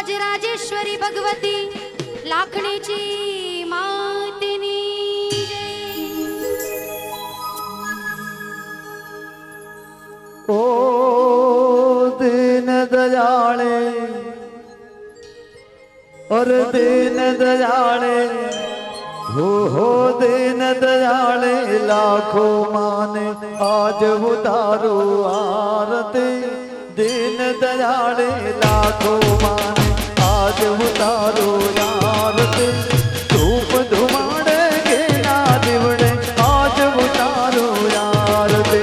राजराजेश्वरी भगवती लाखणीची मातेनी ओ दीन दयाळे और दीन दयाळे हो दीन दयाळे लाखों माने आज उतारू आरती दीन दयाळे लाखों माने आज उतारू आरती धूप धुमाड़े घेना दिवड़े आज उतारू आरती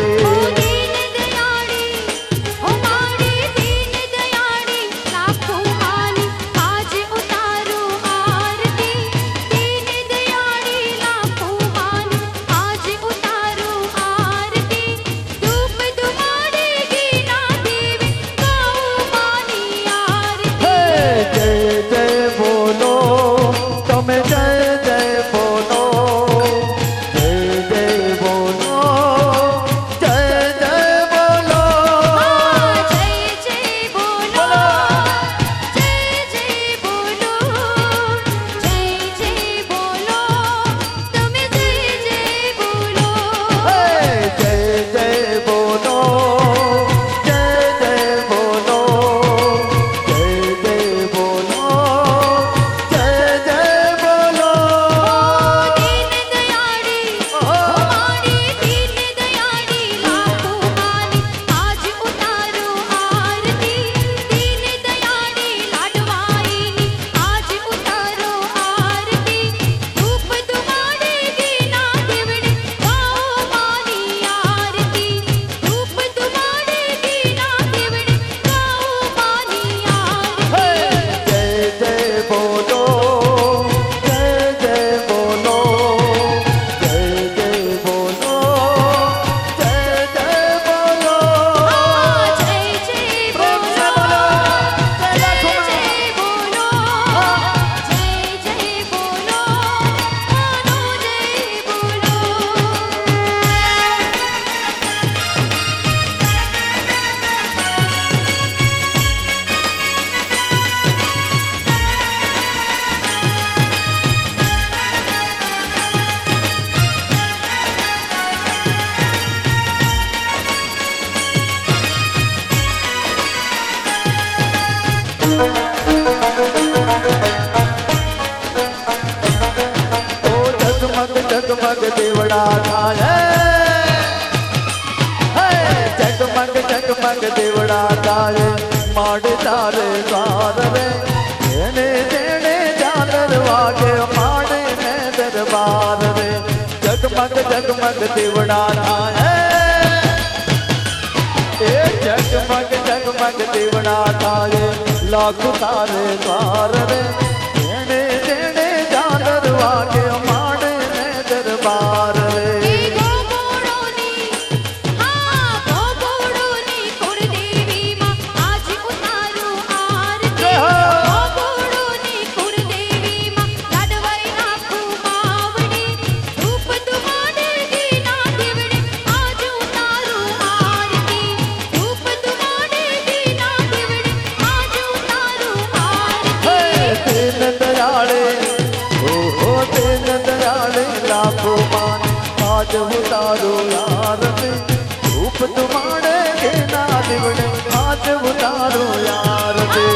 जगमग देवड़ा थाए जगमग जगमग देवड़ा थाए माड़ तारे द्वार रे देने देने झालर वागे माड़े में दरबार रे जगमग जगमग देवड़ा थाए जगमग जगमग देवड़ा थाए लाख तारे द्वार रे देने देने झालर वागे दरबार रे आज उतारो आरती धूप तुम्हारे घेना दिवड़े आज उतारो आरती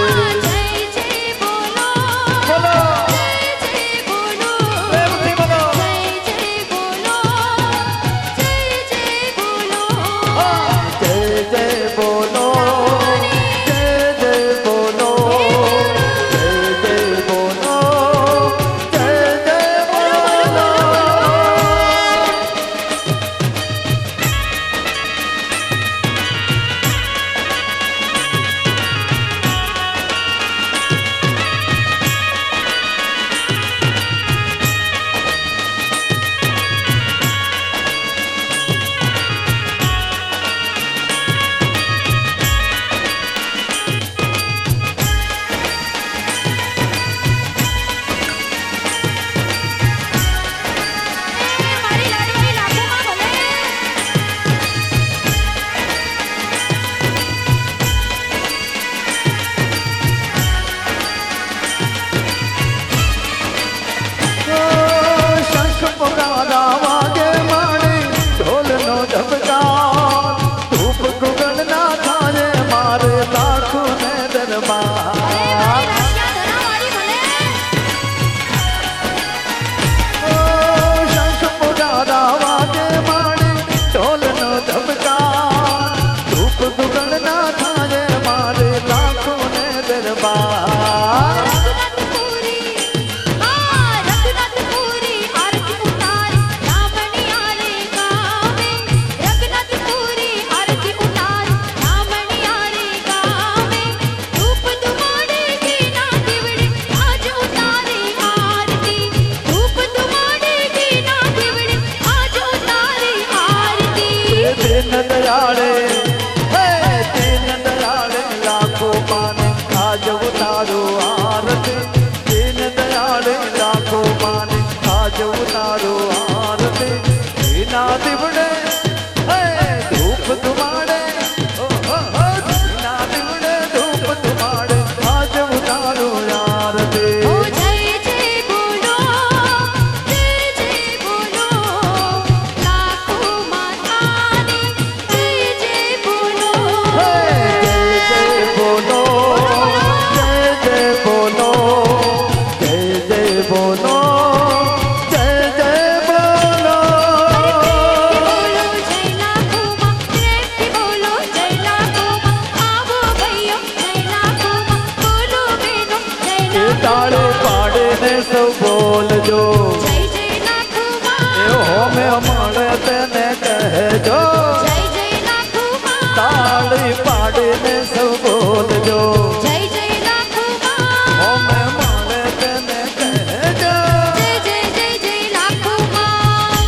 ને સૌ બોલજો જય જય નાથુમાં એ હોમે મળે તેને કહેજો જય જય નાથુમાં તાળી પાડીને સૌ બોલજો જય જય નાથુમાં હોમે મળે તેને કહેજો જય જય જય જય નાથુમાં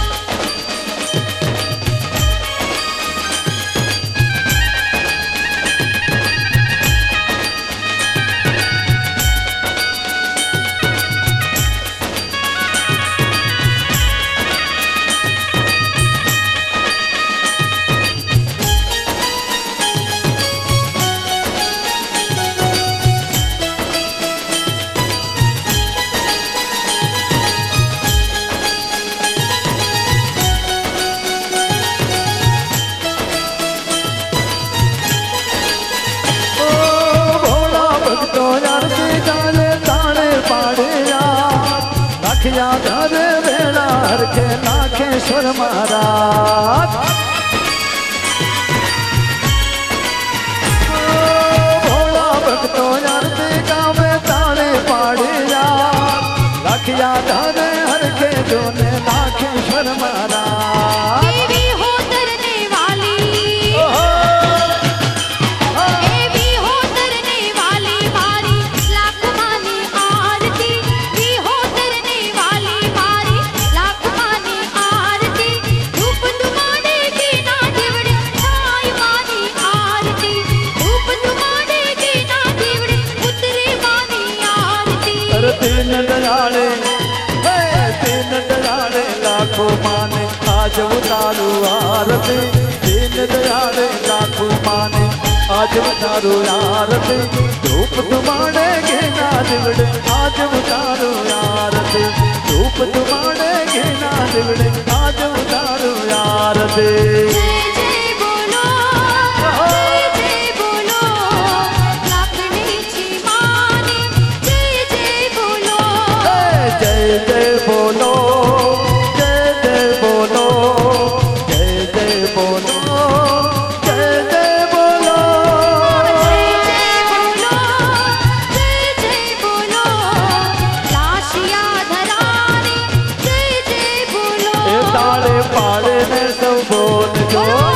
ઓ ભોળા ભક્તો આરતી ચાલે તાણે પાડ્યા નાખ્યા ધરે વેળા હરખે નાખેશ્વર મહારાજ ભોળા ભક્તો આરતી ગાવે તાણે પાડ્યા નાખ્યા ધરે હરખે જોને નાખેશ્વર મહારાજ એવી હો તરને વાલી એવી હો તરને વાલી મારી લાખમાની આરતી વી હો તરને વાલી મારી લાખમાની આરતી ધૂપ તુમાડે કી ના દેવડે છાય મારી આરતી ધૂપ તુમાડે કી ના દેવડે ઉતરે મારી આરતી तीन दयाले तीन दयाले लाखों माने आज उतारू आरती तीन दयाले लाखों माने आज उतारू आरती धूप तुम्हारे घेना दिवड़े आज उतारू आरती धूप तुम्हारे घेना दिवड़े आज उतारू आरती जय जय बोलो लाखणीची माने जय जय बोलो जय जय बोलो जय जय बोलो जय जय बोलो जय जय बोलो जय जय बोलो जय जय बोलो लाशिया धराने जय जय बोलो ए ताले पाड़े ने सब बोलजो